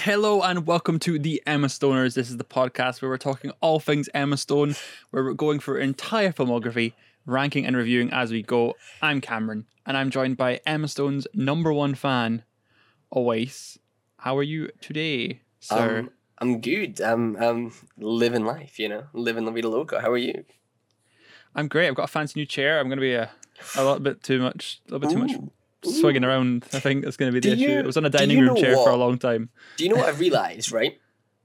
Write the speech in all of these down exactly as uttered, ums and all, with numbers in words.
Hello and welcome to the Emma Stoners. This is the podcast where we're talking all things Emma Stone, where we're going for her entire filmography, ranking and reviewing as we go. I'm Cameron, and I'm joined by Emma Stone's number one fan, Oais. How are you today, sir? Um, I'm good. I'm, I'm living life, you know, living la vida loca. How are you? I'm great. I've got a fancy new chair. I'm going to be a, a little bit too much, a little bit too much Ooh. swinging around. I think that's going to be the Do issue. you- It was on a do dining you room know chair for a what? long time. Do you know what I've realised, right?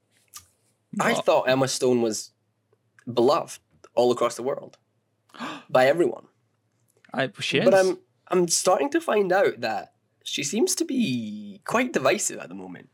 I What? thought Emma Stone was beloved all across the world by everyone. I, she is. But I'm I'm starting to find out that she seems to be quite divisive at the moment.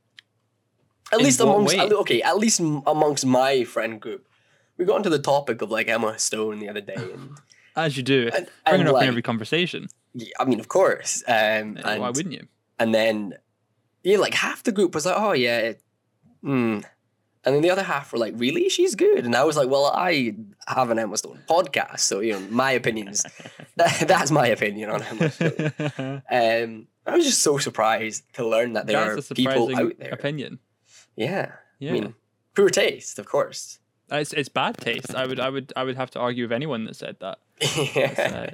At In least what amongst way? okay, at least m- amongst my friend group. We got into the topic of like Emma Stone the other day, and As you do. and, Bring and her up like, in every conversation. yeah, I mean, of course. Um, Uh, and, Why wouldn't you? And then, yeah, like half the group was like, oh, yeah, it, hmm. And then the other half were like, really? She's good. And I was like, well, I have an Emma Stone podcast. So, you know, my opinions, that, that's my opinion on Emma Stone. Um, I was just so surprised to learn that there That's a are people surprising out there. opinion. Yeah. Yeah. I mean, poor taste, of course. Uh, It's it's bad taste. I would I would I would have to argue with anyone that said that. It's, yeah. uh,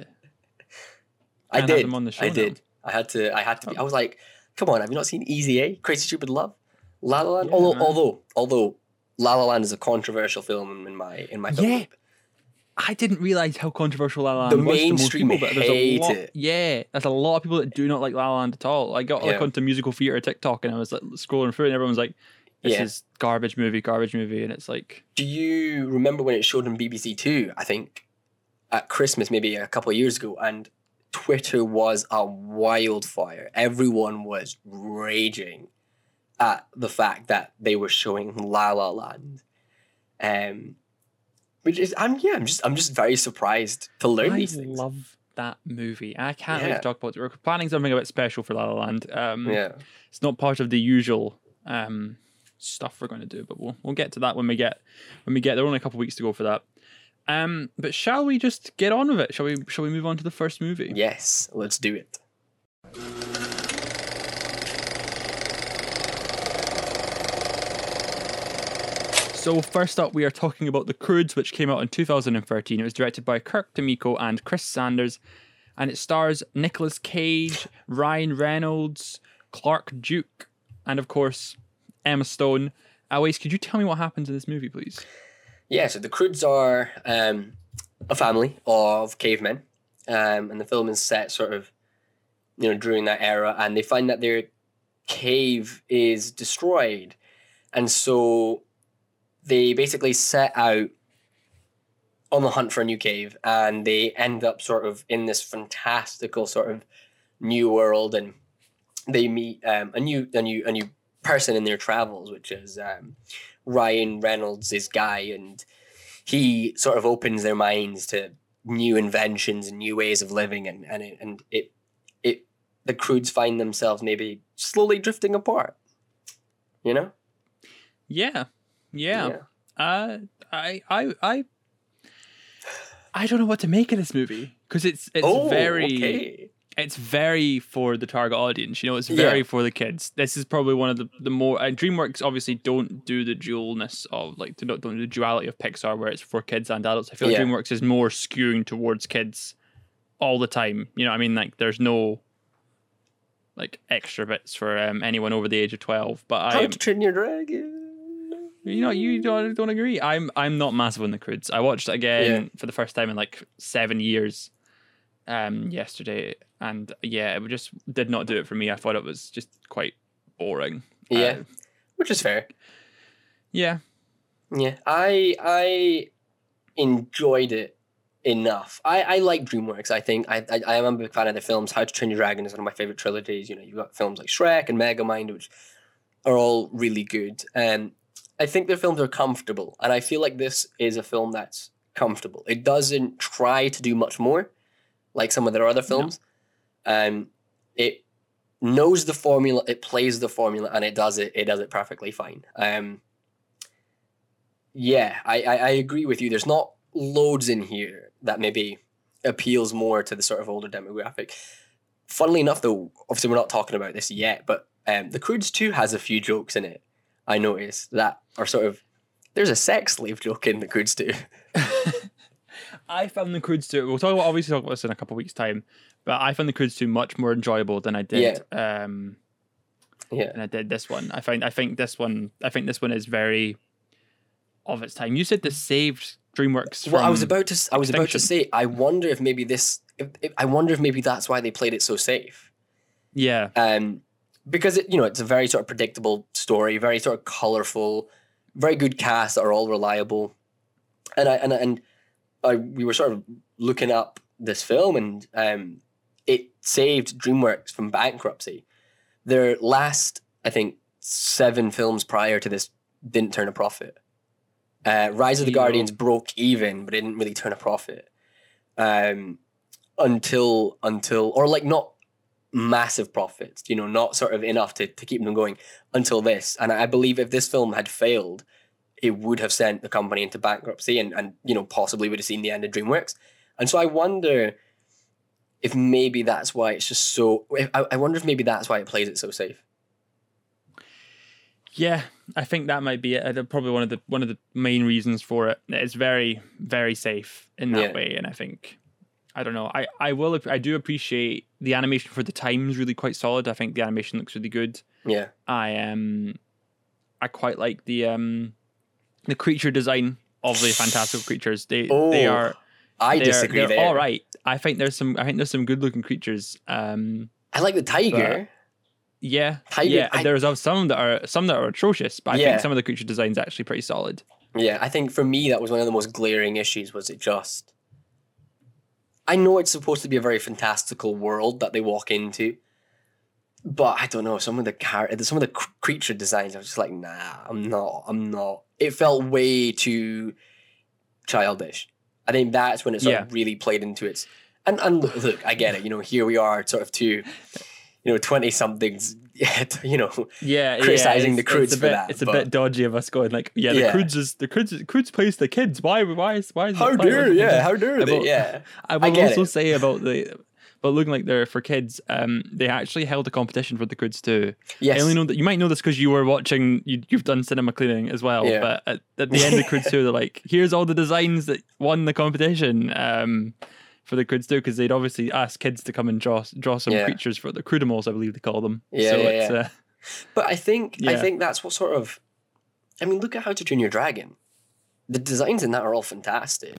I can't have did. them on the show I now. did. I had to, I had to be, I was like, come on, have you not seen Easy A? Crazy Stupid Love? La La Land? Yeah, although, man. although, although La La Land is a controversial film in my, in my film Yeah. group. I didn't realize how controversial La La The Land was to most mainstream people, but there's a hate lot. it. Yeah, there's a lot of people that do not like La La Land at all. I got like Yeah. onto musical theater TikTok and I was like scrolling through it and everyone's like, "This Yeah. is garbage movie, garbage movie," and it's like, Do you remember when it showed on B B C Two, I think, at Christmas, maybe a couple of years ago, and Twitter was a wildfire. Everyone was raging at the fact that they were showing La La Land. Um, which is, I'm yeah, I'm just, I'm just very surprised to learn I these things. love that movie. I can't wait Yeah. to talk about it. We're planning something a bit special for La La Land. Um, Yeah, It's not part of the usual um, stuff we're going to do, but we'll we'll get to that when we get when we get there. Only a couple of weeks to go for that. Um, but shall we just get on with it? Shall we shall we move on to the first movie? yes, let's do it. So first up, we are talking about The Croods, which came out in two thousand thirteen. It was directed by Kirk D'Amico and Chris Sanders, and it stars Nicolas Cage, Ryan Reynolds, Clark Duke, and of course Emma Stone. Always, could you tell me what happens in this movie, please? Yeah, so the Croods are um, a family of cavemen, um, and the film is set sort of, you know, during that era, and they find that their cave is destroyed, and so they basically set out on the hunt for a new cave, and they end up sort of in this fantastical sort of new world, and they meet um, a new a new a new person in their travels, which is um, Ryan Reynolds, this guy, and he sort of opens their minds to new inventions and new ways of living, and and it, and it it the Croods find themselves maybe slowly drifting apart, you know? Yeah, yeah. Uh, I, I, I, I don't know what to make of this movie because it's it's Oh, very okay. it's very for the target audience. You know, it's very Yeah. for the kids. This is probably one of the the more uh, DreamWorks obviously don't do the dualness of like they don't, don't do the duality of Pixar where it's for kids and adults. I feel like Yeah. DreamWorks is more skewing towards kids all the time. You know what I mean? Like there's no like extra bits for um, anyone over the age of twelve. But How I, to Train Your Dragon. you know, you don't don't agree. I'm I'm not massive on the Croods. I watched it again Yeah. for the first time in like seven years, um, yesterday, and yeah, it just did not do it for me. I thought it was just quite boring. Yeah, Uh, which is fair. yeah, Yeah, I I enjoyed it enough. I, I like DreamWorks. I think I, I I am a big fan of the films. How to Train Your Dragon is one of my favorite trilogies. You know, you've got films like Shrek and Megamind, which are all really good. And I think their films are comfortable, and I feel like this is a film that's comfortable. It doesn't try to do much more, like some of their other films. Um, it knows the formula, it plays the formula, and it does it. It does it perfectly fine. Um, yeah, I, I I agree with you. There's not loads in here that maybe appeals more to the sort of older demographic. Funnily enough, though, obviously we're not talking about this yet, but Um, The Croods two has a few jokes in it. I noticed that are sort of there's a sex slave joke in The Croods two. I found The Croods two. We'll talk about obviously talk about this in a couple of weeks' time, but I found The Croods two much more enjoyable than I did. Yeah. Um, yeah. Than I did this one. I find. I think this one. I think this one is very of its time. You said this saved DreamWorks. Well, from I was about to. I was extinction. about to say. I wonder if maybe this. If, if, I wonder if maybe that's why they played it so safe. Yeah. Um, because it, you know, it's a very sort of predictable story, very sort of colorful, very good cast that are all reliable, and I and and I, we were sort of looking up this film, and um, it saved DreamWorks from bankruptcy. Their last, I think, seven films prior to this didn't turn a profit. Uh, Rise of the Guardians broke even, but it didn't really turn a profit. Um, until, until, or like not massive profits, you know, not sort of enough to, to keep them going until this. And I believe if this film had failed, it would have sent the company into bankruptcy and, and you know, possibly would have seen the end of DreamWorks. And so I wonder if maybe that's why it's just so... I, I wonder if maybe that's why it plays it so safe. Yeah, I think that might be it. Probably one of the one of the main reasons for it. It's very, very safe in that Yeah. way, and I think... I don't know. I, I will. I do appreciate the animation for the time is really quite solid. I think the animation looks really good. Yeah. I um, I quite like the um, the creature design of the fantastical creatures. They Oh, they are. I they're, disagree they're there. all right. I think there's some. I think there's some good looking creatures. Um, I like the tiger. yeah, Tiger- yeah. I- There's some that are some that are atrocious, but I Yeah. think some of the creature designs actually pretty solid. Yeah, I think for me that was one of the most glaring issues. Was it just? I know it's supposed to be a very fantastical world that they walk into, but I don't know. Some of the char- some of the cr- creature designs, I was just like, nah, I'm not. I'm not. It felt way too childish. I think that's when it sort Yeah. of really played into its. And and look, look, I get it. You know, here we are, sort of two, you know, twenty somethings. You know, Yeah, criticizing yeah, the Croods it's a for bit, that, It's a but- bit dodgy of us going like, yeah, the Yeah. Croods is the Croods. Croods plays the kids. Why? Why is why is how it- why- dare yeah, how dare they? About- Yeah, I will get also it. say about the, but looking like they're for kids. Um, they actually held a competition for the Croods too. yes. I only know that you might know this because you were watching. You, you've done cinema cleaning as well. Yeah. But at, at the end of Croods two, they're like, here's all the designs that won the competition. Um, for the Croods two, because they'd obviously asked kids to come and draw draw some Yeah. creatures for the Croodimals, I believe they call them. Yeah, so yeah, it's, yeah. Uh, But I think I Yeah. think that's what sort of. I mean, look at How to Train Your Dragon. The designs in that are all fantastic.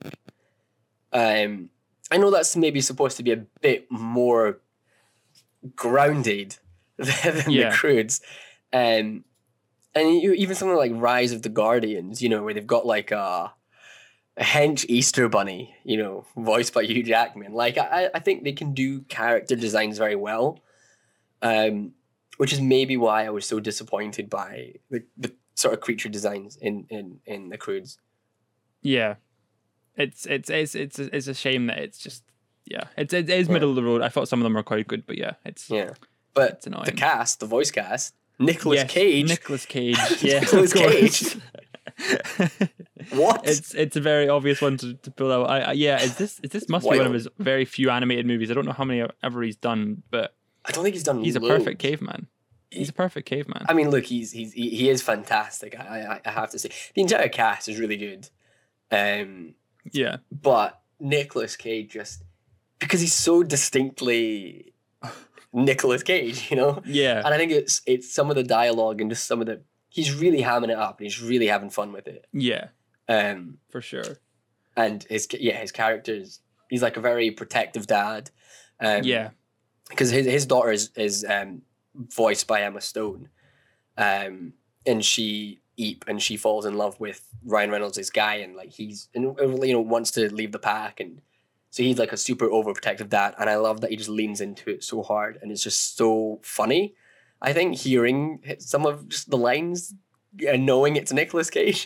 Um, I know that's maybe supposed to be a bit more grounded than Yeah. the Croods, um, and you, even something like Rise of the Guardians, you know, where they've got like a, a hench Easter bunny, you know, voiced by Hugh Jackman. Like I, I think they can do character designs very well. Um, which is maybe why I was so disappointed by the, the sort of creature designs in, in, in the Croods. Yeah, it's it's it's it's it's a shame that it's just yeah, it's it is Yeah. middle of the road. I thought some of them were quite good, but yeah, it's Yeah. But It's annoying. the cast, the voice cast, Nicolas yes, Cage. Nicolas Cage, yeah, Nicolas of course. Cage. What? It's it's a very obvious one to, to pull out. I, I yeah, is this is this must be one of Wild. his very few animated movies. I don't know how many ever he's done, but I don't think he's done he's a loads. perfect caveman. He's a perfect caveman. I mean, look, he's he's he, he is fantastic. I, I I have to say, the entire cast is really good. Um, Yeah, but Nicolas Cage just because he's so distinctly Nicolas Cage, you know. yeah, And I think it's it's some of the dialogue and just some of the he's really hamming it up and he's really having fun with it. yeah, Um, for sure. and his yeah his characters he's like a very protective dad. Um, Yeah, because his his daughter is is um voiced by Emma Stone, um, and she Eep and she falls in love with Ryan Reynolds, this guy, and like he's and you know wants to leave the pack, and so he's like a super overprotective dad, and I love that he just leans into it so hard, and it's just so funny. I think hearing some of just the lines and knowing it's Nicolas Cage.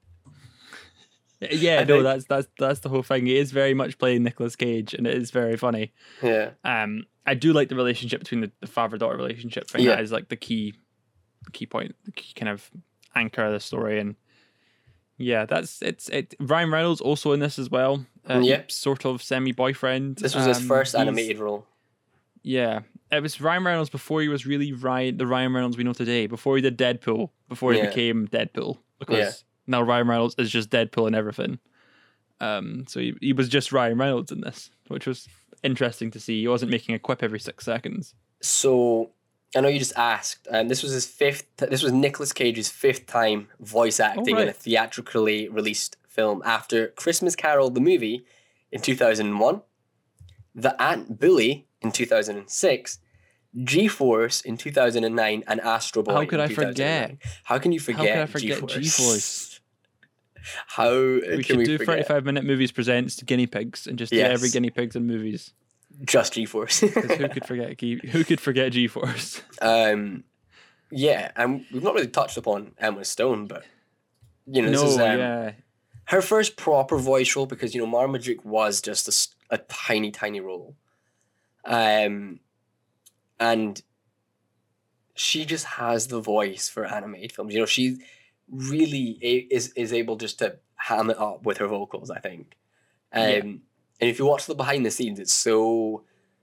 yeah. I No, think- that's that's that's the whole thing. He is very much playing Nicolas Cage, and it is very funny. Yeah, Um, I do like the relationship between the, the father daughter relationship. I think Yeah. that is like the key, the key point, the key kind of anchor of the story. And yeah, that's it's it. Ryan Reynolds also in this as well. Uh, Yeah. Eep's sort of semi boyfriend. this was his first animated role. Yeah, it was Ryan Reynolds before he was really Ryan, the Ryan Reynolds we know today. Before he did Deadpool, before he Yeah. became Deadpool, because Yeah. now Ryan Reynolds is just Deadpool and everything. Um, so he, he was just Ryan Reynolds in this, which was interesting to see. He wasn't making a quip every six seconds. So I know you just asked. Um, this was his fifth. This was Nicolas Cage's fifth time voice acting right. in a theatrically released film after Christmas Carol the movie in two thousand one, The Ant Bully in two thousand six, G-Force in two thousand nine, and Astro Boy. How could in I forget? How can you forget? How could I forget G-Force? G-Force? How We can should we do forget? thirty-five minute movies presents guinea pigs and just do Yes. every guinea pigs in movies. Just G-Force. Because who could forget G- who could forget G-Force? um, yeah, and we've not really touched upon Emma Stone, but you know, this no, is um, yeah, her first proper voice role, because you know Marmaduke was just a, s- a tiny, tiny role, um, and she just has the voice for animated films. You know, she really a- is is able just to ham it up with her vocals, I think. Um, Yeah. And if you watch the behind the scenes, it's so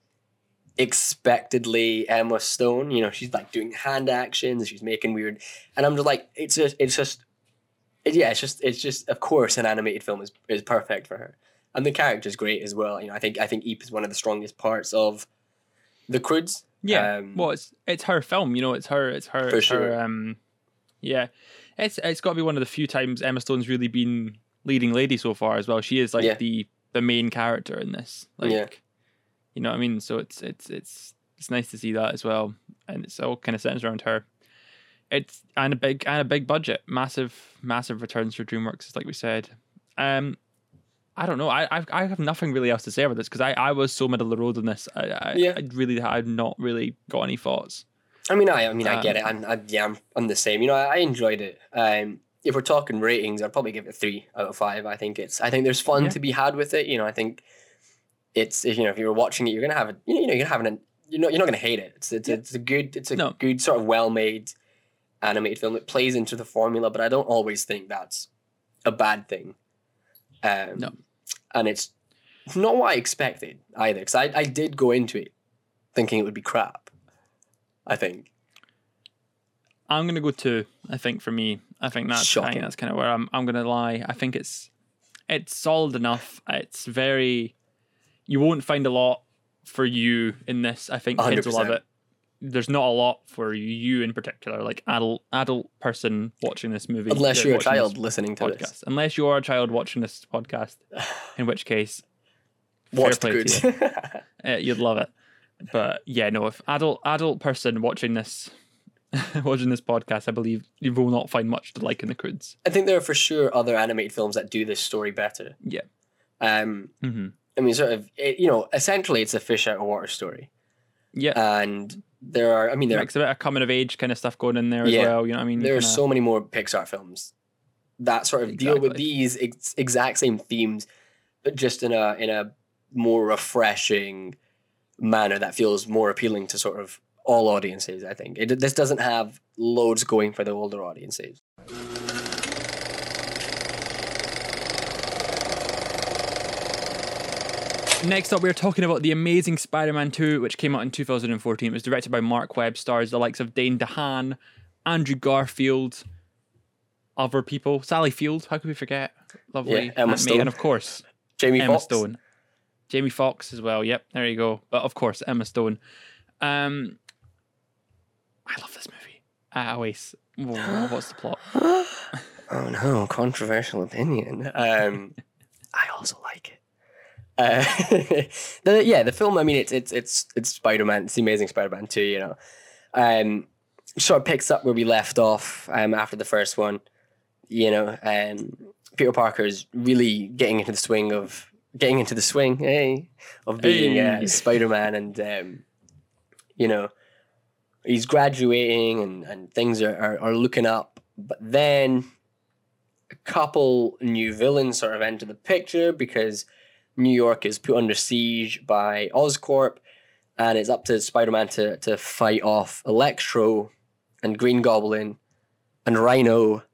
expectedly Emma Stone. You know, she's like doing hand actions, she's making weird, and I'm just like, it's just, it's just, it, yeah, it's just, it's just, of course, an animated film is is perfect for her, and the character's great as well. You know, I think I think Eep is one of the strongest parts of the Croods. yeah. Um, well, it's it's her film. You know, it's her. It's her. For it's sure. her. Um, yeah, it's it's got to be one of the few times Emma Stone's really been leading lady so far as well. She is like Yeah. the the main character in this. Like, Yeah. you know what I mean? So it's it's it's it's nice to see that as well, and it's all kind of centers around her. It's and a big and a big budget, massive massive returns for DreamWorks, like we said. Um, I don't know. I I've, I have nothing really else to say about this because I, I was so middle of the road on this. I I, Yeah. I really I've not really got any thoughts. I mean, I, I mean, I get it. Um, I'm, I, yeah, I'm, I'm the same. You know, I, I enjoyed it. Um, if we're talking ratings, I'd probably give it a three out of five. I think it's, I think there's fun Yeah. to be had with it. You know, I think it's, you know, if you're watching it, you're gonna have a, you know, you're gonna have an, you know, you're not gonna hate it. It's, it's, Yeah. it's a good, it's a No. good sort of well-made animated film. It plays into the formula, but I don't always think that's a bad thing. Um, No. and it's not what I expected either, because I, I did go into it thinking it would be crap. I think. I'm gonna go two. I think for me, I think that's I Shocking. think that's kind of where I'm. I'm gonna lie. I think it's it's solid enough. It's very. You won't find a lot for you in this. I think kids will love one hundred it. There's not a lot for you in particular, like adult adult person watching this movie. Unless uh, you're a watching this child listening to podcast. this. Unless you are a child watching this podcast, in which case, Watch fair the play to you. goods. Uh, you'd love it. But yeah, no, if adult adult person watching this watching this podcast, I believe you will not find much to like in the Croods. I think there are for sure other animated films that do this story better. Yeah. Um, Mm-hmm. I mean, sort of, it, you know, essentially it's a fish out of water story. Yeah. And there are, I mean, there are, Mix a bit of coming of age kind of stuff going in there as Yeah. well. You know what I mean? there are Kinda- so many more Pixar films that sort of deal with Exactly. these ex- exact same themes, but just in a in a more refreshing manner that feels more appealing to sort of all audiences. I think it, this doesn't have loads going for the older audiences. Next up, we're talking about The Amazing Spider-Man two, which came out in two thousand fourteen. It was directed by Mark Webb, stars the likes of Dane DeHaan, Andrew Garfield, other people, Sally Field, how could we forget? Lovely Yeah, Emma Aunt May, Stone. and of course, Jamie Emma Foxx. Stone. Jamie Foxx as well, yep, there you go. But of course, Emma Stone. Um, I love this movie. I always, whoa, what's the plot? Oh no, controversial opinion. Um, I also like it. Uh, the, yeah, the film. I mean, it's it's it's it's Spider Man. It's the Amazing Spider Man two. You know, um, sort of picks up where we left off um, after the first one. You know, um, Peter Parker is really getting into the swing of getting into the swing, hey, of being Hey. uh, Spider Man, and um, you know, he's graduating and and things are, are are looking up. But then a couple new villains sort of enter the picture because New York is put under siege by Oscorp, and it's up to Spider-Man to, to fight off Electro and Green Goblin and Rhino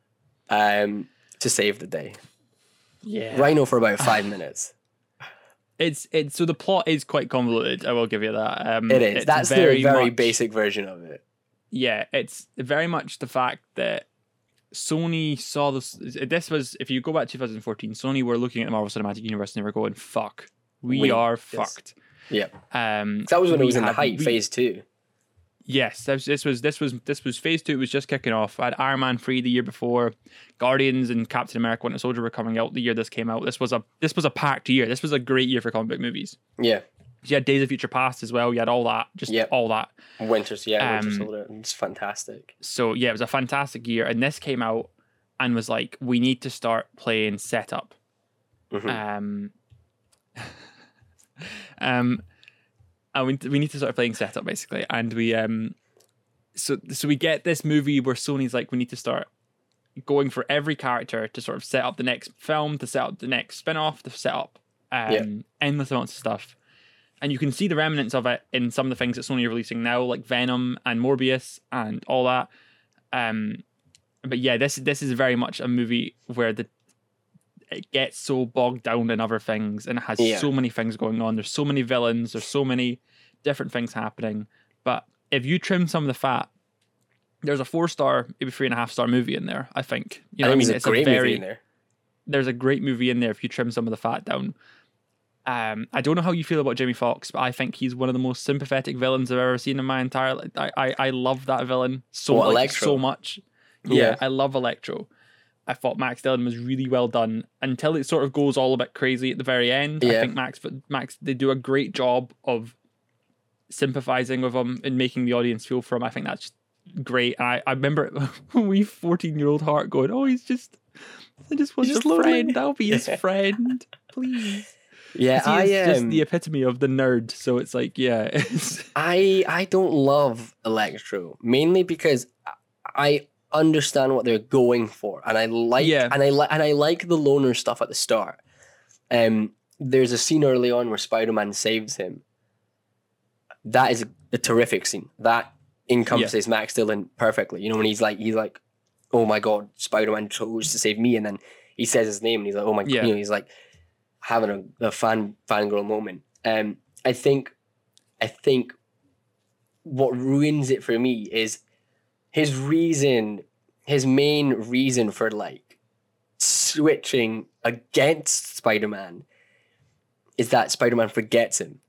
um, to save the day. Yeah. Rhino for about five minutes. It's it's so the plot is quite convoluted. I will give you that. Um, It is. it's That's very the very much- basic version of it. Yeah, it's very much the fact that Sony saw this. This was, if you go back to twenty fourteen, Sony were looking at the Marvel Cinematic Universe and they were going, "Fuck, we, We- are yes. fucked." Yeah. Um, That was when it we was in the have- height, we- phase two. Yes, this, this was this was this was phase two. It was just kicking off. I had Iron Man three the year before, Guardians and Captain America: Winter Soldier were coming out the year this came out. This was a this was a packed year. This was a great year for comic book movies. Yeah. You had Days of Future Past as well. You had all that, just Yep. all that. Winters, yeah, Winter Um, Soldier. It's fantastic. So yeah, it was a fantastic year. And this came out and was like, we need to start playing setup. Mhm. Um, um, and we, we need to start playing setup basically. And we um, so so we get this movie where Sony's like, we need to start going for every character to sort of set up the next film, to set up the next spin-off, to set up um Yeah. endless amounts of stuff. And you can see the remnants of it in some of the things that Sony are releasing now, like Venom and Morbius and all that. Um, but yeah, this this is very much a movie where the it gets so bogged down in other things and it has Yeah. so many things going on. There's so many villains. There's so many different things happening. But if you trim some of the fat, there's a four star, maybe three and a half star movie in there. I think. You know, I what I think mean, there's a great movie in there. there's a great movie in there if you trim some of the fat down. Um, I don't know how you feel about Jamie Foxx, but I think he's one of the most sympathetic villains I've ever seen in my entire life. I, I, I love that villain so, What, like, Electro? so much. Yeah, Yeah. I love Electro. I thought Max Dillon was really well done until it sort of goes all a bit crazy at the very end. I Yeah. think Max, but Max, they do a great job of sympathizing with him and making the audience feel for him. I think that's great. And I, I remember a wee fourteen year old heart going, "Oh, he's just, I just want He's a just lonely." friend. I'll be his friend, please." Yeah, 'Cause he is I just um, the epitome of the nerd. So it's like, yeah, it's, I I don't love Electro mainly because I understand what they're going for, and I like Yeah. and I like and I like the loner stuff at the start. Um, there's a scene early on where Spider-Man saves him. That is a, a terrific scene. That encompasses Max Dillon perfectly. You know, when he's like he's like, "Oh my God, Spider-Man chose to save me," and then he says his name, and he's like, "Oh my," Yeah. you know, he's like having a, a fan fangirl moment. Um, I think, I think, what ruins it for me is his reason, his main reason for like switching against Spider-Man is that Spider-Man forgets him.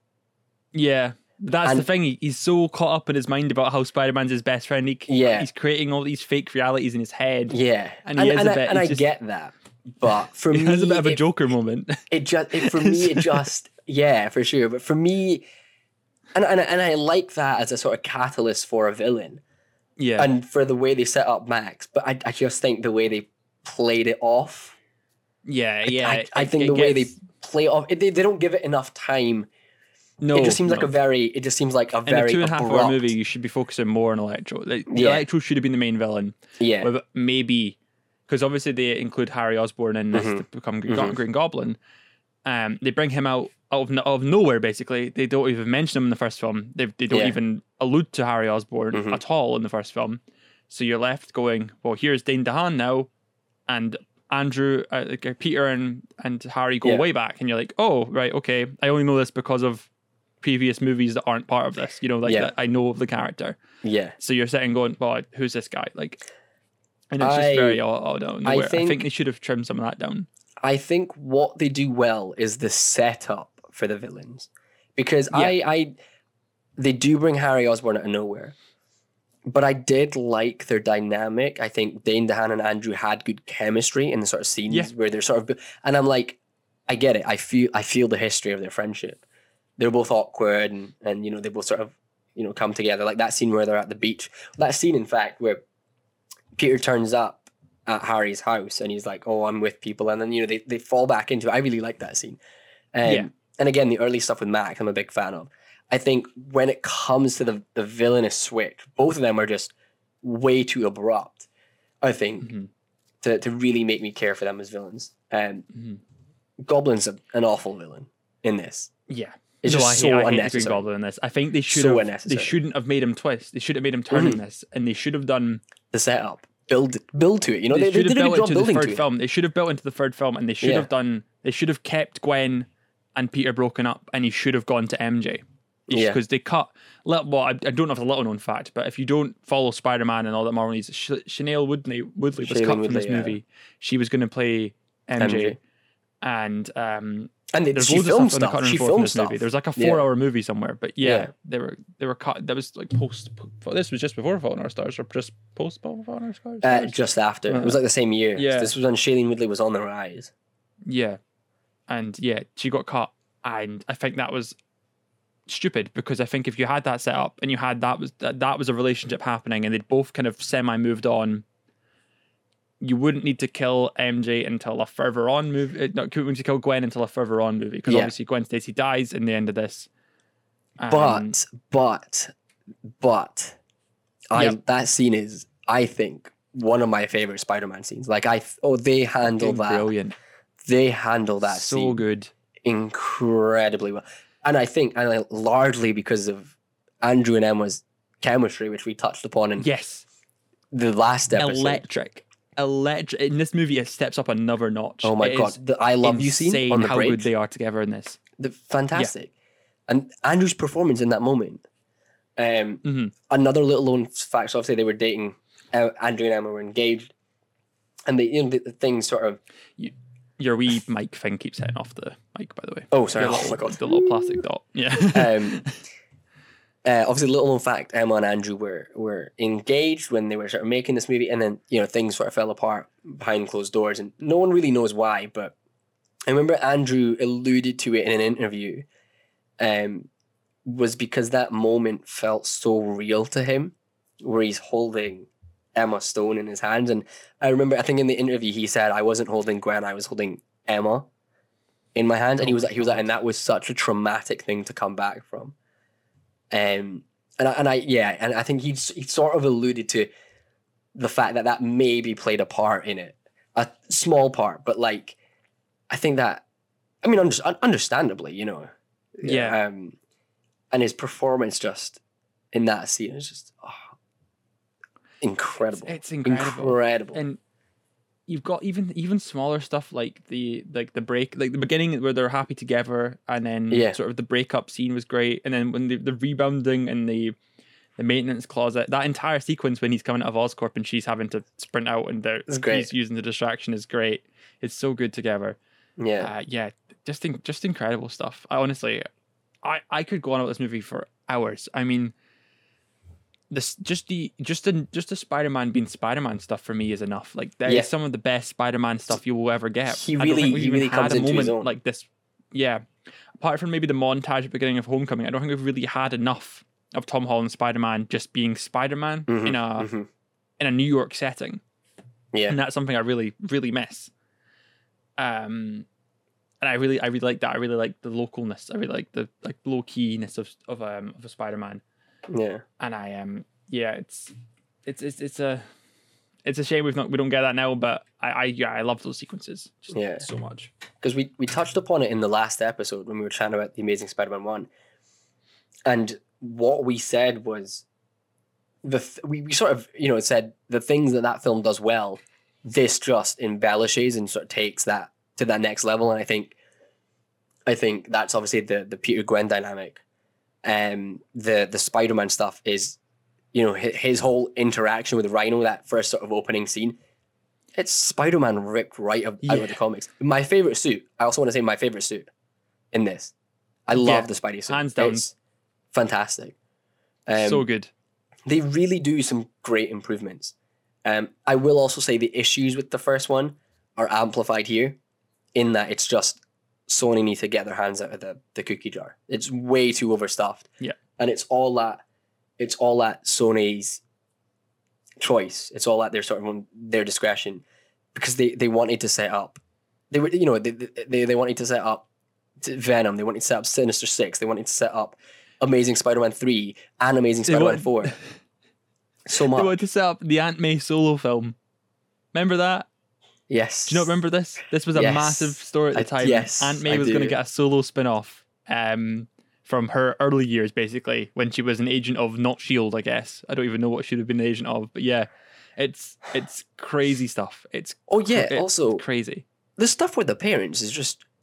yeah. That's And- the thing. He, he's so caught up in his mind about how Spider-Man's his best friend. He, Yeah. he's creating all these fake realities in his head. Yeah, And and he is and, a I, bit- and I he's just- get that, but for He me, has a bit of a it, Joker moment. it just it, for me it just yeah for sure. But for me, and and and I like that as a sort of catalyst for a villain. Yeah. And for the way they set up Max, but I, I just think the way they played it off, yeah. Yeah. I, I it- think it the way they gets- play it off, it, they, they don't give it enough time. No. it just seems like no. a very, it just seems like a In very a two and a half abrupt, hour movie, you should be focusing more on Electro. Like, Yeah. Electro should have been the main villain. yeah, With maybe, because obviously they include Harry Osborn in this Mhm. to become Green, Go- Mhm. Green Goblin. Um, they bring him out out of, no- out of nowhere, basically. They don't even mention him in the first film. They, they don't Yeah. even allude to Harry Osborn Mhm. at all in the first film. So you're left going, well, here's Dane DeHaan now, and Andrew, uh, like, uh, Peter and, and Harry go Yeah. way back. And you're like, oh, right, okay. I only know this because of previous movies that aren't part of this. You know, like Yeah. that I know of the character. yeah. So you're sitting going, well, who's this guy? Like, and it's I- just very odd. odd out of I nowhere. I think, think- they should have trimmed some of that down. I think what they do well is the setup for the villains, because Yeah. I, I, they do bring Harry Osborn out of nowhere, but I did like their dynamic. I think Dane DeHaan and Andrew had good chemistry in the sort of scenes Yeah. where they're sort of, and I'm like, I get it. I feel, I feel the history of their friendship. They're both awkward, and and you know they both sort of you know come together. Like that scene where they're at the beach. That scene, in fact, where Peter turns up at Harry's house and he's like, "Oh, I'm with people," and then you know they, they fall back into it. I really like that scene. Um, Yeah. And again, the early stuff with Max, I'm a big fan of. I think when it comes to the the villainous switch, both of them are just way too abrupt. I think Mhm. to to really make me care for them as villains. Um, Mhm. Goblin's a, an awful villain in this. Yeah. It's no, just I so hate, I hate the Green unnecessary. Goblin in this. I think they should So have. They unnecessary. shouldn't have made him twist. They should have made him turn in Mhm. this, and they should have done. The setup, build build to it. You know, they, they, they, should have did a built good job into the building third to it. film. They should have built into the third film, and they should Yeah. have done. They should have kept Gwen and Peter broken up, and he should have gone to M J. Yeah. Because they cut. Well, I, I don't know if it's a little known fact, but if you don't follow Spider-Man and all that Marvel needs, Sh- Chanel Woodley, Woodley was Shailene cut from Woodley, this yeah. movie. She was going to play M J. M J. And um, And they, there's she loads of filmed stuff on the stuff. cutting She room floor from filmed this stuff. movie. There's like a Yeah. four-hour movie somewhere, but yeah, Yeah. they were they were cut. That was like post. This was just before Fault in Our Stars, or just post Fault in Our Stars. Uh, just after. It was like the same year. Yeah. This was when Shailene Woodley was on the rise. Yeah, and yeah, she got cut, and I think that was stupid because I think if you had that set up and you had that was that, that was a relationship happening, and they'd both kind of semi moved on. You wouldn't need to kill M J until a further on movie. Not wouldn't to kill Gwen until a further on movie because Yeah. obviously Gwen Stacy dies in the end of this. Um, But, but, but, I Yep. that scene is, I think, one of my favorite Spider-Man scenes. Like I, th- oh, they handle fucking that. brilliant, They handle that so scene good. incredibly well, and I think, and I- largely because of Andrew and Emma's chemistry, which we touched upon in Yes, the last episode. electric, electric. In this movie, it steps up another notch. Oh my It god, is the I love you scene insane on the how bridge. good they are together in this. The fantastic, and Andrew's performance in that moment. Um, hmm another little known fact. So obviously they were dating. Uh, Andrew and Emma were engaged, and the you know the, the thing sort of. Your wee mic thing keeps hitting off the mic, by the way. Oh sorry, The oh little, my god. the little plastic dot. Yeah. Um, uh, obviously, little known fact: Emma and Andrew were were engaged when they were sort of making this movie, and then you know things sort of fell apart behind closed doors, and no one really knows why. But I remember Andrew alluded to it in an interview, um, was because that moment felt so real to him, where he's holding Emma Stone in his hands, and I remember I think in the interview he said, "I wasn't holding Gwen, I was holding Emma in my hands," and he was he was like, and that was such a traumatic thing to come back from. Um, and I, and I, yeah, and I think he he sort of alluded to the fact that that maybe played a part in it, a small part, but like, I think that, I mean, under, understandably, you know, Yeah. Um, and his performance just in that scene is just oh, incredible. It's, it's incredible. incredible. And you've got even even smaller stuff like the like the break, like the beginning where they're happy together, and then Yeah. sort of the breakup scene was great, and then when the, the rebounding and the the maintenance closet, that entire sequence when he's coming out of Oscorp and she's having to sprint out and they're, It's great. he's using the distraction is great. It's so good together. yeah, Uh, yeah, just in, just incredible stuff. I honestly, I I could go on about this movie for hours. I mean, this just the just the just the Spider-Man being Spider-Man stuff for me is enough. Like that is Yeah. some of the best Spider-Man stuff you will ever get. He I don't really- think we he even really had comes a into his moment own. like this. Yeah, apart from maybe the montage at the beginning of Homecoming, I don't think we've really had enough of Tom Holland Spider-Man just being Spider-Man Mhm, in a mhm. in a New York setting. yeah, And that's something I really, really miss. Um, and I really, I really like that. I really like the localness. I really like the like low keyness of of um of a Spider-Man. yeah. And I um yeah, it's it's it's it's a it's a shame we've not we don't get that now. But I I yeah I love those sequences just Yeah. so much. Because we, we touched upon it in the last episode when we were chatting about the Amazing Spider-Man one, and what we said was the th- we, we sort of you know said the things that that film does well, this just embellishes and sort of takes that to that next level. And I think I think that's obviously the the Peter Gwen dynamic. Um, the the Spider-Man stuff is, you know, his, his whole interaction with Rhino, that first sort of opening scene. It's Spider-Man ripped right out, out Yeah. of the comics. My favorite suit. I also want to say my favorite suit in this. I love Yeah, the Spidey suit. hands down. It's fantastic. Um, So good. They really do some great improvements. Um, I will also say the issues with the first one are amplified here, in that it's just Sony need to get their hands out of the, the cookie jar. It's way too overstuffed. Yeah. And it's all that it's all at Sony's choice. It's all at their sort of on their discretion, because they, they wanted to set up they were you know they, they they wanted to set up Venom, they wanted to set up Sinister Six, they wanted to set up Amazing Spider-Man three and Amazing They Spider-Man want- four. So They much. wanted to set up the Aunt May solo film. Remember that? Yes. Do you not remember this? This was a Yes. massive story at the I- time. yes, Aunt May I was going to do. get a solo spin-off um, from her early years, basically, when she was an agent of not S H I E L D, I guess. I don't even know what she'd have been an agent of, but yeah, it's it's crazy stuff. It's Oh yeah. it's Also, crazy. the stuff with the parents is just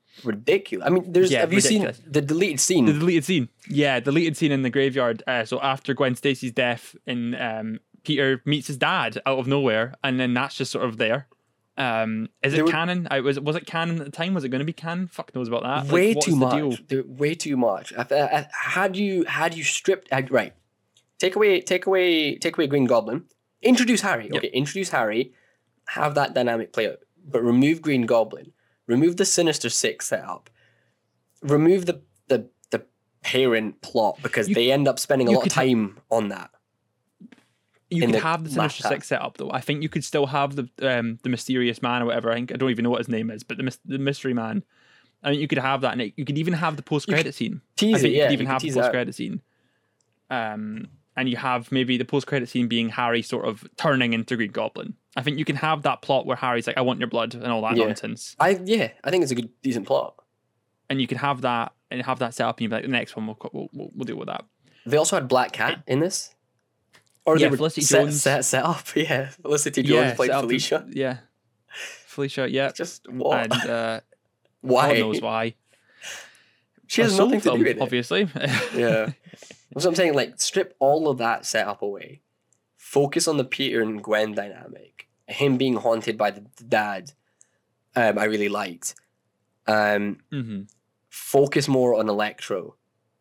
ridiculous. I mean, there's Yeah, have you ridiculous. seen the deleted scene? The deleted scene. Yeah, deleted scene in the graveyard. Uh, so after Gwen Stacy's death, and um, Peter meets his dad out of nowhere, and then that's just sort of there. Um, is There it were- canon? I was was it canon at the time? Was it going to be canon? Fuck knows about that. Like, way what's too the much. deal? There- Way too much. I, I, I- had you had you stripped uh, right, take away take away take away Green Goblin. Introduce Harry. Yep. Okay, introduce Harry. Have that dynamic play out, but remove Green Goblin. Remove the Sinister Six setup. Remove the the the parent plot because You- they end up spending a you lot of could ha- time on that. You in could the have the Sinister laptop. Six set up though. I think you could still have the um the mysterious man or whatever. I think I don't even know what his name is, but the mys- the mystery man. I mean, you could have that, and it, you could even have the post credit scene. Tease I think it, you yeah. could even you have the tease it post out. credit scene. Um, and you have maybe the post credit scene being Harry sort of turning into Green Goblin. I think you can have that plot where Harry's like, "I want your blood" and all that Yeah. nonsense. I yeah, I think it's a good decent plot. And you can have that and have that set up, and you'd be like, "The next one, we'll we'll, we'll, we'll deal with that." They also had Black Cat in this. Or Yeah, they were Felicity set, Jones. set, set up. Yeah, Felicity Jones played set up- Felicia. Yeah, Felicia. Yeah, Just what? and uh, Why? God knows why. She has A soul nothing to film, do with it. obviously. Yeah. That's what I'm saying. Like, strip all of that setup away. Focus on the Peter and Gwen dynamic. Him being haunted by the dad. Um, I really liked. Um, hmm focus more on Electro.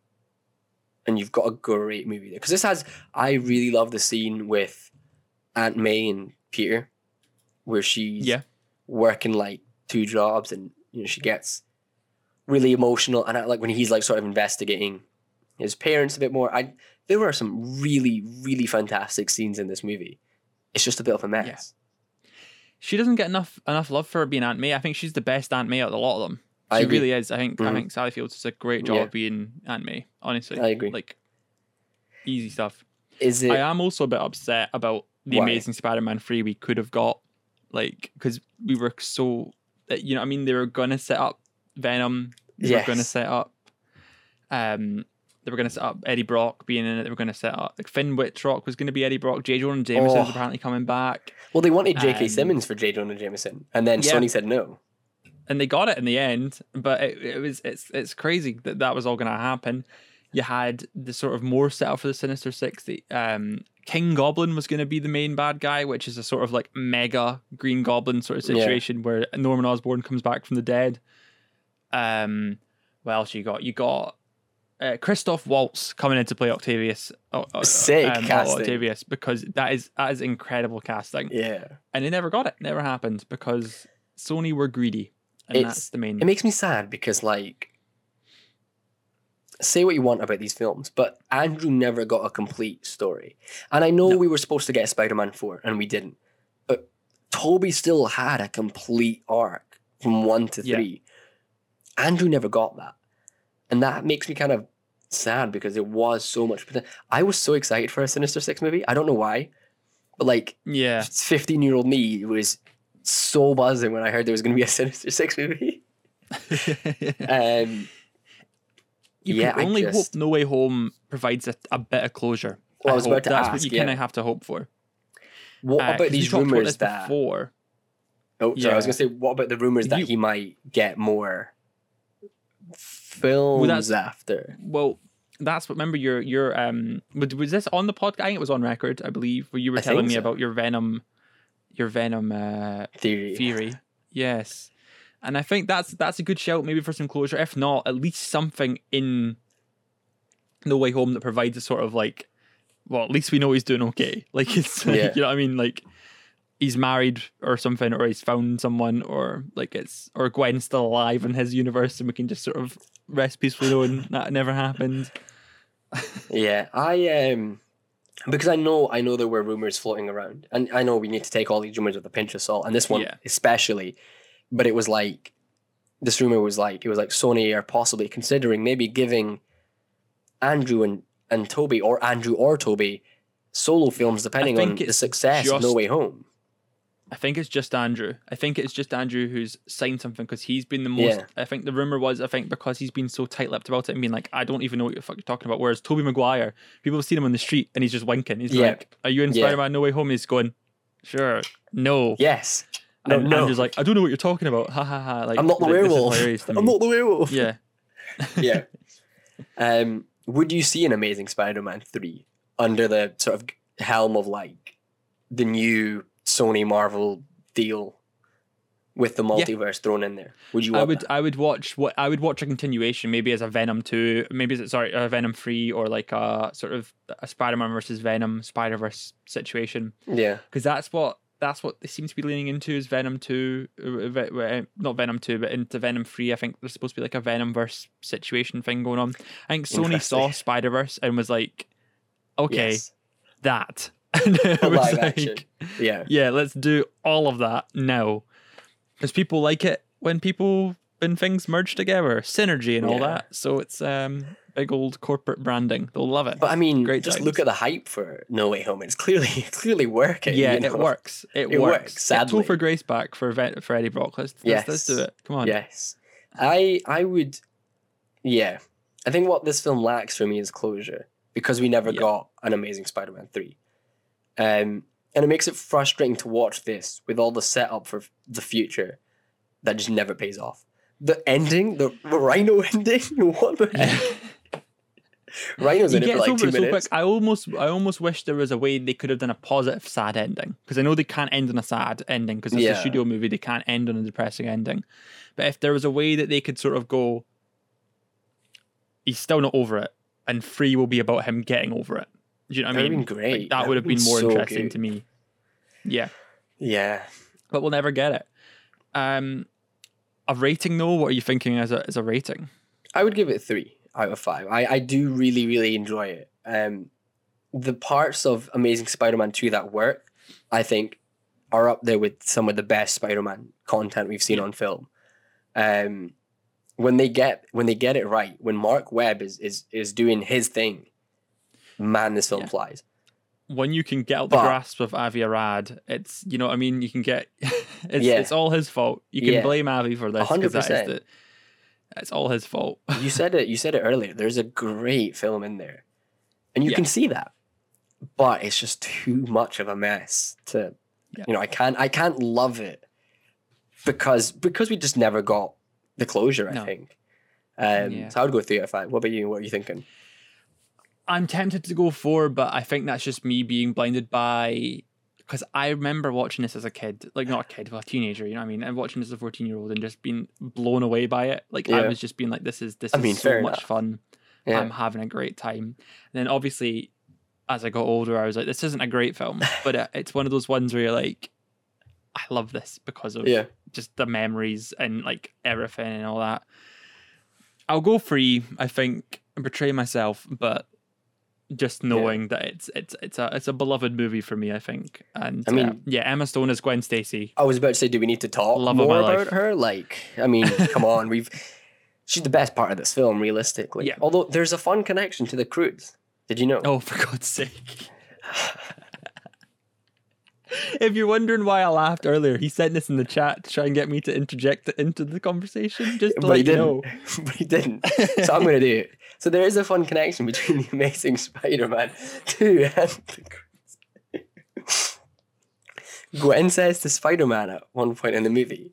And you've got a great movie there. Because this has, I really love the scene with Aunt May and Peter, where she's Yeah. working like two jobs, and you know she gets really emotional. And I, like when he's like sort of investigating his parents a bit more. I there were some really really fantastic scenes in this movie. It's just a bit of a mess. She doesn't get enough enough love for being Aunt May. I think she's the best Aunt May out of a lot of them. She I agree. really is. I think I Mhm. think Sally Fields does a great job Yeah. of being Aunt May. Honestly, I agree. Like easy stuff. Is it? I am also a bit upset about the Why? Amazing Spider-Man three we could have got, like, because we were so, you know, what I mean, they were gonna set up Venom. They were gonna Yes. set up, um, they were gonna set up Eddie Brock being in it. They were gonna set up like Finn Wittrock was gonna be Eddie Brock. J. Jonah Jameson was Oh. apparently coming back, Well, they wanted J K. um, Simmons for J. Jonah Jameson, and then Yeah. Sony said no. and they got it in the end. But it, it was it's it's crazy that that was all gonna happen. You had the sort of more set up for the Sinister Six. The um, King Goblin was going to be the main bad guy, which is a sort of like mega Green Goblin sort of Yeah. situation where Norman Osborn comes back from the dead. Um, what else you got? You got uh, Christoph Waltz coming in to play Octavius. uh, uh, Sick um, casting. Octavius, because that is that is incredible casting, Yeah. and they never got it. Never happened because Sony were greedy, and It's- that's the main. It makes me sad because, like, say what you want about these films, but Andrew never got a complete story. And I know No. we were supposed to get Spider-Man four, and we didn't. But Toby still had a complete arc from one to Yeah. three. Andrew never got that. And that makes me kind of sad because there was so much potential. I was so excited for a Sinister Six movie. I don't know why. But, like, yeah, fifteen-year-old me was so buzzing when I heard there was going to be a Sinister Six movie. Um... you Yeah, can I only just- hope No Way Home provides a, a bit of closure. Well, I was hope. about to That's ask, what you yeah. kind of have to hope for. What Uh, about 'cause we these talked about rumors this that? before? Oh, sorry, I was Yeah. gonna say, what about the rumors If that you- he might get more films that's- after? Well, that's what. Remember your your um. Was, was this on the podcast? I think it was on record, I believe, where you were I telling think me so. about your Venom, your Venom uh, Theory. theory. Yes, and I think that's that's a good shout, maybe for some closure. If not, at least something in No Way Home that provides a sort of like, well, at least we know he's doing okay. Like it's, like, Yeah. you know what I mean, like. He's married or something, or he's found someone, or like it's, or Gwen's still alive in his universe, and we can just sort of rest peacefully knowing that never happened. Yeah, I um, because I know I know there were rumors floating around, and I know we need to take all these rumors with a pinch of salt, and this one Yeah. especially. But it was like, this rumor was like it was like Sony are possibly considering maybe giving Andrew and and Toby, or Andrew or Toby, solo films depending think on the it's success of No just- Way Home. I think it's just Andrew. I think it's just Andrew who's signed something because he's been the most. Yeah. I think the rumor was, I think because he's been so tight-lipped about it and being like, I don't even know what the fuck you're talking about. Whereas Tobey Maguire, people have seen him on the street and he's just winking. He's Yeah. like, "Are you in Yeah. Spider-Man No Way Home?" He's going, "Sure, no." Yes. No, And no. Andrew's like, I don't know what you're talking about. Ha ha ha. Like, I'm not the like, this is werewolf. hilarious to me. I'm not the werewolf. Yeah. Yeah. Um, would you see an Amazing Spider-Man three under the sort of helm of like the new Sony Marvel deal with the multiverse thrown in there? Would you? Want I would. that? I would watch what I would watch a continuation, maybe as a Venom two, maybe as sorry, a Venom three, or like a sort of a Spider-Man versus Venom Spider-Verse situation, Yeah. because that's what that's what they seem to be leaning into is Venom two, uh, Ve- Ve- not Venom two, but into Venom three. I think there's supposed to be like a Venomverse situation thing going on. I think Sony saw Interesting. Spider-Verse and was like, okay, Yes. that. And it For was live like, action. Yeah. yeah, let's do all of that now. Because people like it when people when things merge together, synergy and all Yeah. that. So it's um big old corporate branding. They'll love it. But I mean, Great just times. look at the hype for No Way Home. It's clearly it's clearly working. yeah, you know? it works. It, It works. works, Get sadly. Topher Grace back for Ve- for Eddie Brock. Let's, let's let's do Yes. it. Come on. Yes. I I would yeah. I think what this film lacks for me is closure because we never Yeah. got an Amazing Spider-Man three. Um and it makes it frustrating to watch this with all the setup for the future that just never pays off. The ending, the Rhino ending, what the Rhino's He in it for gets like over two it so minutes. quick. I almost, I almost wish there was a way they could have done a positive sad ending, because I know they can't end on a sad ending because it's Yeah. a studio movie. They can't end on a depressing ending. But if there was a way that they could sort of go, he's still not over it, and three will be about him getting over it. Do you know what I That'd mean? been great. Like, that That'd would have been been more so interesting good. to me. Yeah, Yeah. but we'll never get it. Um, a rating though. What are you thinking as a as a rating? I would give it three out of five. I, I do really, really enjoy it. Um, the parts of Amazing Spider-Man two that work, I think, are up there with some of the best Spider-Man content we've seen Yeah. on film. Um, when they get when they get it right, when Mark Webb is is is doing his thing, man, this film Yeah. flies. When you can get out the But- grasp of Avi Arad, it's, you know what I mean. You can get it's Yeah. it's all his fault. You can Yeah. blame Avi for this A hundred because that is percent. the, it's all his fault. You said it. You said it earlier. There's a great film in there, and you Yeah. can see that, but it's just too much of a mess to, Yeah. you know. I can't. I can't love it because because we just never got the closure. I No. think. Um, Yeah. So I would go three out of five. What about you? What are you thinking? I'm tempted to go four, but I think that's just me being blinded by, because I remember watching this as a kid, like not a kid, but a teenager. You know what I mean? And watching this as a fourteen year old and just being blown away by it. Like I Yeah. was just being like, this is this I is mean, so fair much enough. fun. Yeah. I'm having a great time. And then obviously, as I got older, I was like, this isn't a great film, but it, it's one of those ones where you're like, I love this because of Yeah. just the memories and like everything and all that. I'll go free. I think and betray myself, but just knowing that it's it's it's a it's a beloved movie for me. I think, and I mean- uh, yeah, Emma Stone as Gwen Stacy. I was about to say, do we need to talk Love of more my about life. her? Like, I mean, come on, we've. She's the best part of this film, realistically. Yeah. Although there's a fun connection to the Croods. Did you know? Oh, for God's sake! If you're wondering why I laughed earlier, he sent this in the chat to try and get me to interject it into the conversation. Just to But let he you didn't. know. But he didn't. So I'm going to do it. So there is a fun connection between the Amazing Spider-Man two and the Croods. Gwen says to Spider-Man at one point in the movie.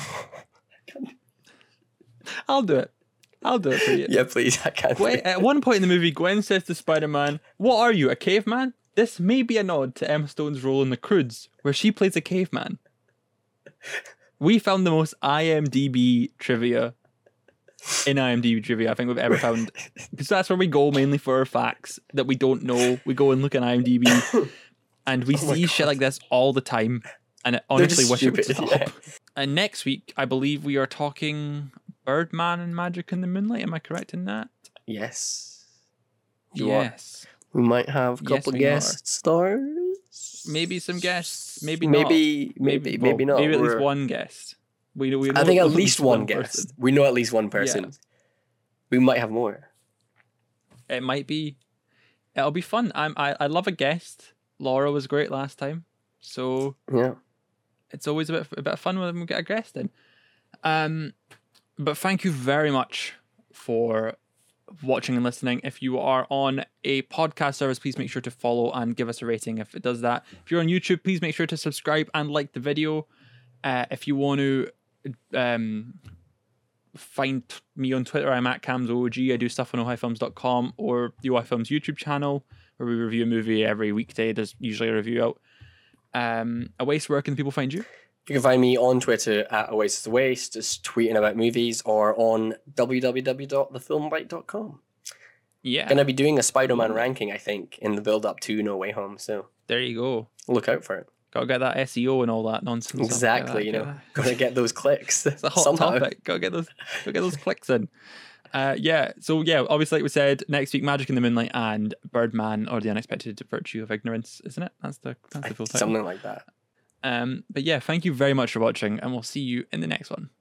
I'll do it. I'll do it for you. Yeah, please. I can't. Gwen, at one point in the movie, Gwen says to Spider-Man, "What are you, a caveman?" This may be a nod to Emma Stone's role in The Croods, where she plays a caveman. We found the most I M D B trivia in I M D B trivia I think we've ever found, because that's where we go mainly for our facts that we don't know. We go and look at I M D B, and we Oh my see shit God. like this all the time. And I They're honestly just wish it would stupid, stop. yeah. And next week, I believe we are talking Birdman and Magic in the Moonlight. Am I correct in that? Yes. You are. Yes. We might have a Yes, couple we guest stars. Maybe some guests. Maybe not. Maybe, maybe, maybe, well, not. Maybe at least We're- one guest. We, we know I think at at least one guest. person. We know at least one person. We might have more. It might be. It'll be fun. I'm. I, I love a guest. Laura was great last time, so Yeah. it's always a bit a bit of fun when we get a guest in. Um, but thank you very much for watching and listening. If you are on a podcast service, please make sure to follow and give us a rating if it does that. If you're on YouTube, please make sure to subscribe and like the video. Uh, if you want to um, find me on Twitter, I'm at CamsOG. I do stuff on ohio films dot com or the Ohio Films YouTube channel, where we review a movie every weekday. There's usually a review out. Um, Oasis, where can people find you? You can find me on Twitter at Oasis the Waste, just tweeting about movies, or on w w w dot the film bite dot com. Yeah. Gonna be doing a Spider-Man ranking, I think, in the build-up to No Way Home, so There you go. look out for it. Gotta get that S E O and all that nonsense. Exactly, Get that, you get know, that. gotta get those clicks. It's a hot somehow. topic. Gotta get those, gotta get those clicks in. Uh, yeah. So yeah, obviously, like we said, next week, Magic in the Moonlight and Birdman, or the Unexpected Virtue of Ignorance, isn't it? That's the that's the full title. Something like that. Um, but yeah, thank you very much for watching, and we'll see you in the next one.